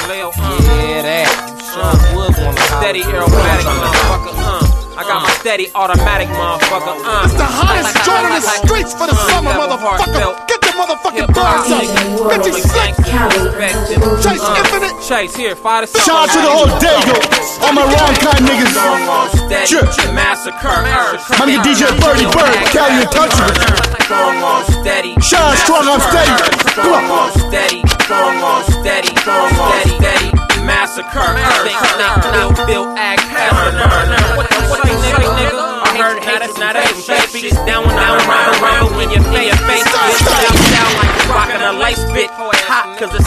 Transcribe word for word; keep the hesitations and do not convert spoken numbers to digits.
Leo, uh. Yeah, that. Sean Wood wanna steady aerobatic, motherfucker, uh. I got my steady automatic, motherfucker, uh. It's the hottest joint in the streets for the summer, motherfucker. Get the motherfucking bars up. Get these slick. Chase Infinite. Chase here, five to six. Shout out to the whole Dago. All my wrong kind niggas. Sure. Massacre. My nigga D J Birdie Bird, Cali and Country. Strong on steady. Shine strong, I'm steady. Strong on steady. Strong on steady. Strong on steady. Massacre. Think, think, Bill, act, what the fuck, nigga? I heard haters, not a shit. Down, down, round, round, when you face.